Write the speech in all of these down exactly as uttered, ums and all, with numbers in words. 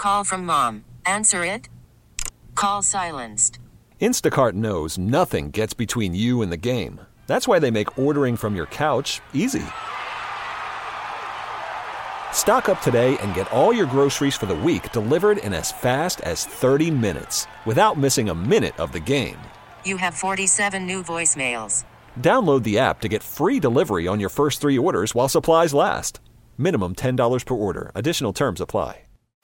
Call from mom. Answer it. Call silenced. Instacart knows nothing gets between you and the game. That's why they make ordering from your couch easy. Stock up today and get all your groceries for the week delivered in as fast as thirty minutes without missing a minute of the game. You have forty-seven new voicemails. Download the app to get free delivery on your first three orders while supplies last. Minimum ten dollars per order. Additional terms apply.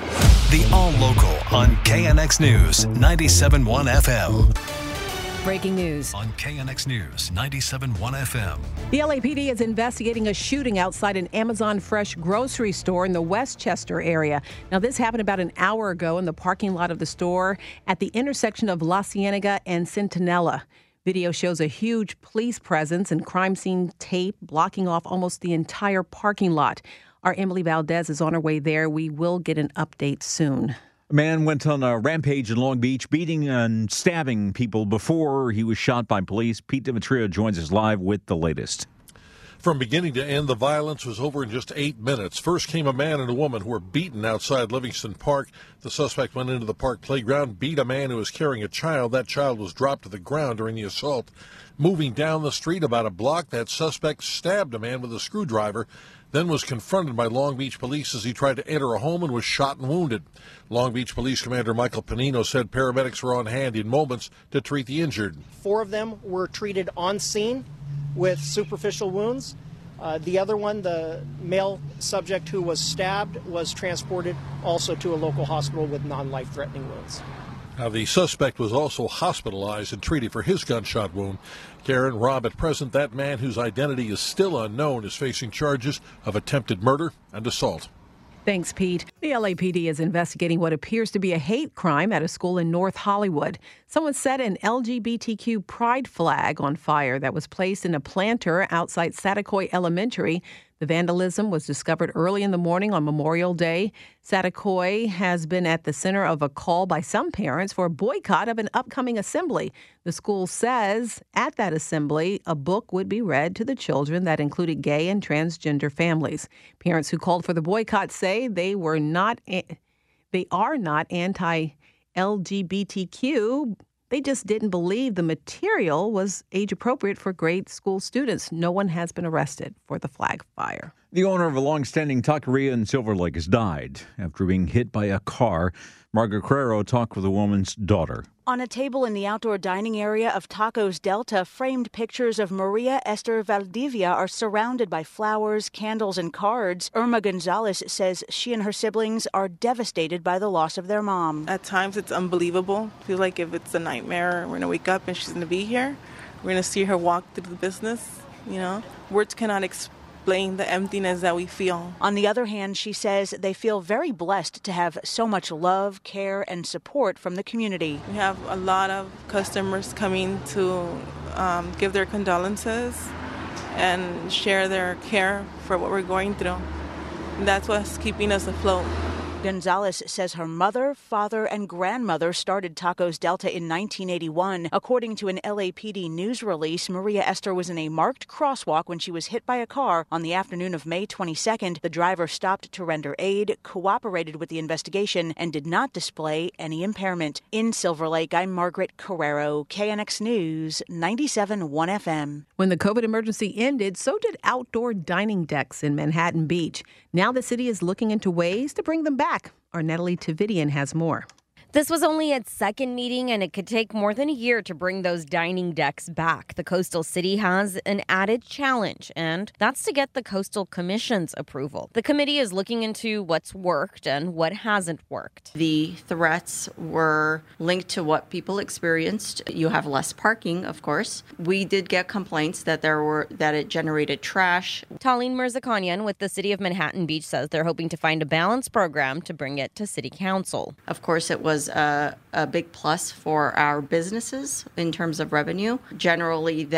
The All Local on K N X News ninety-seven point one F M. Breaking news on K N X News ninety-seven point one F M. The L A P D is investigating a shooting outside an Amazon Fresh grocery store in the Westchester area. Now, this happened about an hour ago in the parking lot of the store at the intersection of La Cienega and Centinela. Video shows a huge police presence and crime scene tape blocking off almost the entire parking lot. Our Emily Valdez is on her way there. We will get an update soon. A man went on a rampage in Long Beach, beating and stabbing people before he was shot by police. Pete Demetrio joins us live with the latest. From beginning to end, the violence was over in just eight minutes. First came a man and a woman who were beaten outside Livingston Park. The suspect went into the park playground, beat a man who was carrying a child. That child was dropped to the ground during the assault. Moving down the street about a block, that suspect stabbed a man with a screwdriver, then was confronted by Long Beach police as he tried to enter a home and was shot and wounded. Long Beach Police Commander Michael Panino said paramedics were on hand in moments to treat the injured. Four of them were treated on scene with superficial wounds. Uh, the other one, the male subject who was stabbed, was transported also to a local hospital with non-life-threatening wounds. Now, the suspect was also hospitalized and treated for his gunshot wound. Karen, Rob, at present, that man whose identity is still unknown is facing charges of attempted murder and assault. Thanks, Pete. The L A P D is investigating what appears to be a hate crime at a school in North Hollywood. Someone set an L G B T Q pride flag on fire that was placed in a planter outside Saticoy Elementary. The vandalism was discovered early in the morning on Memorial Day. Saticoy has been at the center of a call by some parents for a boycott of an upcoming assembly. The school says at that assembly, a book would be read to the children that included gay and transgender families. Parents who called for the boycott say they were not, they are not anti-L G B T Q. They just didn't believe the material was age appropriate for grade school students. No one has been arrested for the flag fire. The owner of a long-standing taqueria in Silver Lake has died after being hit by a car. Margaret Carrero talked with the woman's daughter. On a table in the outdoor dining area of Tacos Delta, framed pictures of Maria Esther Valdivia are surrounded by flowers, candles, and cards. Irma Gonzalez says she and her siblings are devastated by the loss of their mom. At times it's unbelievable. I feel like if it's a nightmare, we're going to wake up and she's going to be here. We're going to see her walk through the business, you know. Words cannot explain the emptiness that we feel. On the other hand, she says they feel very blessed to have so much love, care, and support from the community. We have a lot of customers coming to um, give their condolences and share their care for what we're going through. And that's what's keeping us afloat. Gonzalez says her mother, father, and grandmother started Tacos Delta in nineteen eighty-one. According to an L A P D news release, Maria Esther was in a marked crosswalk when she was hit by a car on the afternoon of May twenty-second. The driver stopped to render aid, cooperated with the investigation, and did not display any impairment. In Silver Lake, I'm Margaret Carrero, K N X News, ninety-seven point one F M. When the COVID emergency ended, so did outdoor dining decks in Manhattan Beach. Now the city is looking into ways to bring them back. Our Natalie Tavidian has more. This was only its second meeting, and it could take more than a year to bring those dining decks back. The coastal city has an added challenge, and that's to get the Coastal Commission's approval. The committee is looking into what's worked and what hasn't worked. The threats were linked to what people experienced. You have less parking, of course. We did get complaints that there were that it generated trash. Talene Mirzakanyan with the City of Manhattan Beach says they're hoping to find a balanced program to bring it to City Council. Of course, it was A, a big plus for our businesses in terms of revenue. Generally, that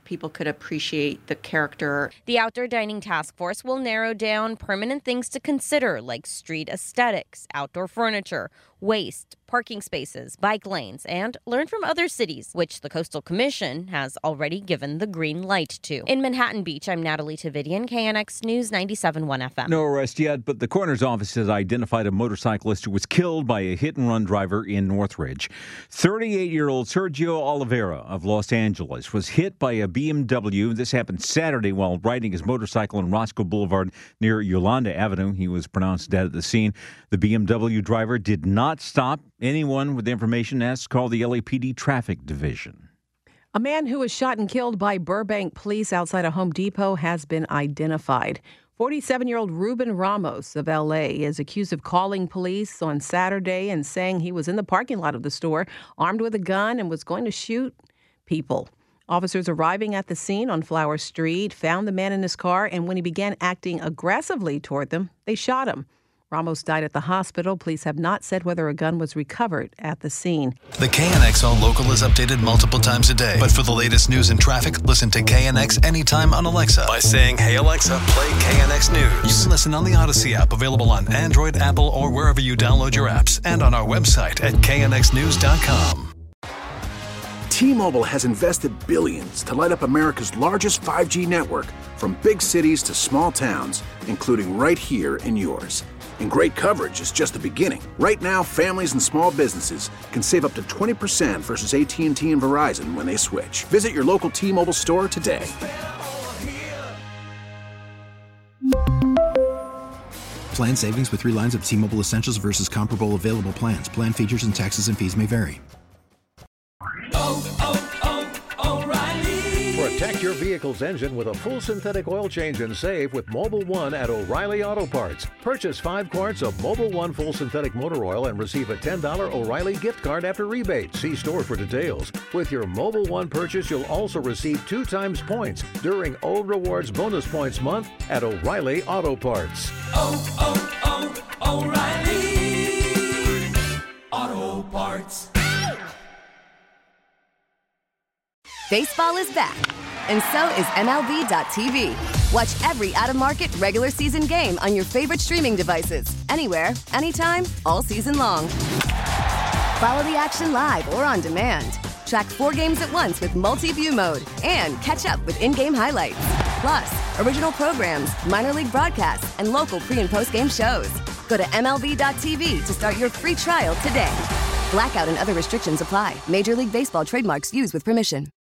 people could appreciate the character. The Outdoor Dining Task Force will narrow down permanent things to consider, like street aesthetics, outdoor furniture, waste, parking spaces, bike lanes, and learn from other cities, which the Coastal Commission has already given the green light to. In Manhattan Beach, I'm Natalie Tavidian, K N X News ninety-seven point one F M. No arrest yet, but the coroner's office has identified a motorcyclist who was killed by a hit-and-run driver in Northridge. thirty-eight-year-old Sergio Oliveira of Los Angeles was hit by a B M W. This happened Saturday while riding his motorcycle on Roscoe Boulevard near Yolanda Avenue. He was pronounced dead at the scene. The B M W driver did not stop. Anyone with information asked to call the L A P D Traffic Division. A man who was shot and killed by Burbank police outside a Home Depot has been identified. forty-seven-year-old Ruben Ramos of L A is accused of calling police on Saturday and saying he was in the parking lot of the store armed with a gun and was going to shoot people. Officers arriving at the scene on Flower Street found the man in his car, and when he began acting aggressively toward them, they shot him. Ramos died at the hospital. Police have not said whether a gun was recovered at the scene. The K N X All Local is updated multiple times a day. But for the latest news and traffic, listen to K N X anytime on Alexa by saying, "Hey Alexa, play K N X News." You can listen on the Odyssey app, available on Android, Apple, or wherever you download your apps, and on our website at K N X news dot com. T-Mobile has invested billions to light up America's largest five G network, from big cities to small towns, including right here in yours. And great coverage is just the beginning. Right now, families and small businesses can save up to twenty percent versus A T and T and Verizon when they switch. Visit your local T-Mobile store today. Plan savings with three lines of T-Mobile Essentials versus comparable available plans. Plan features and taxes and fees may vary. Oh, oh, oh, O'Reilly. Protect your vehicle's engine with a full synthetic oil change and save with Mobile One at O'Reilly Auto Parts. Purchase five quarts of Mobile One full synthetic motor oil and receive a ten dollars O'Reilly gift card after rebate. See store for details. With your Mobile One purchase, you'll also receive two times points during O Rewards Bonus Points Month at O'Reilly Auto Parts. Oh, oh, oh, O'Reilly Auto Parts. Baseball is back, and so is M L B dot T V. Watch every out-of-market regular season game on your favorite streaming devices, anywhere, anytime, all season long. Follow the action live or on demand. Track four games at once with multi-view mode and catch up with in-game highlights. Plus, original programs, minor league broadcasts, and local pre- and post-game shows. Go to M L B dot T V to start your free trial today. Blackout and other restrictions apply. Major League Baseball trademarks used with permission.